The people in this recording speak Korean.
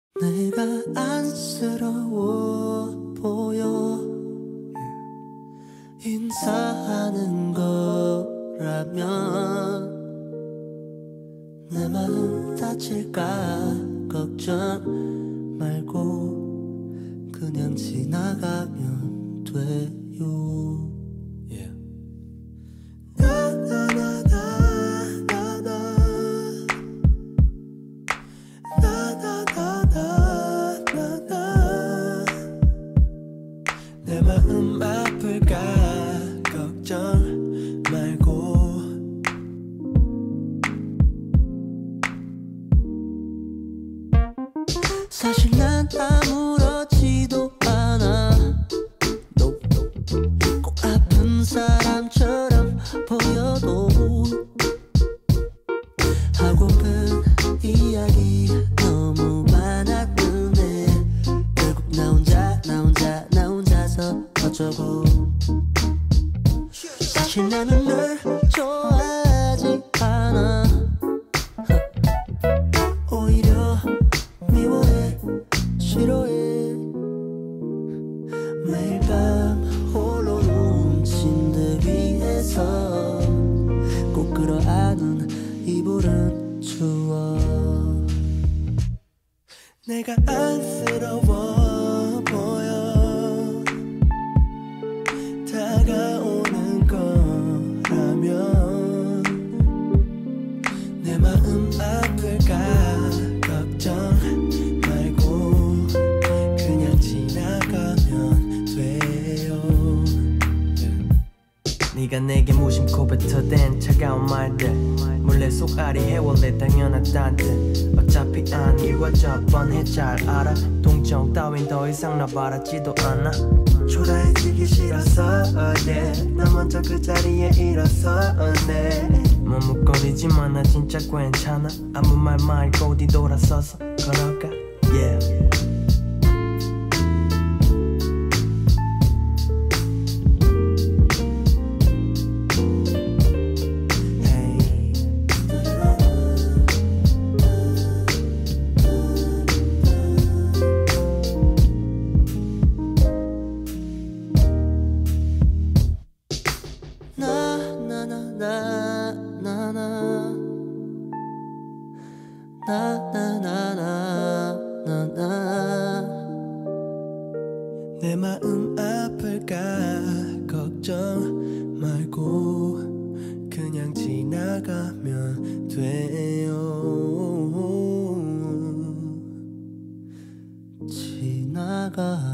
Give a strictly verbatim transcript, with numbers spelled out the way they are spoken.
내가 안쓰러워 보여 인사하는 거라면 내 마음 다칠까 걱정 말고 그냥 지나가면 돼요. yeah. 내 마음 아플까 걱정 말고 사실 난 아무렇지도 않아 no. 꼭 아픈 사람처럼 보여도 하고픈 이야기 너무 많았는데 결국 나 혼자 나 혼자 나 혼자서 어쩌고 사실 나는 널 좋아하지 않아 오히려 미워해 싫어해 매일 밤 홀로 누운 침대 위에서 꼭 끌어안은 이불은 추워 내가 안쓰러워 보여 다가오는 거라면 내 마음 아플까 걱정 말고 그냥 지나가면 돼요. 네가 내게 무심코 뱉어댄 차가운 말들 몰래 속앓이 해원래 당연하단 듯 어차피 안 이루어져 뻔해 잘 알아 동정 따윈 더 이상 나 바라지도 않아 초라해지기 싫어서 yeah. 나 먼저 그 자리에 일어서네 머뭇거리지만 나 진짜 괜찮아 아무 말 말고 뒤돌아서서 걸어가 yeah. 내 마음 아플까 걱정 말고 그냥 지나가면 돼요. 지나가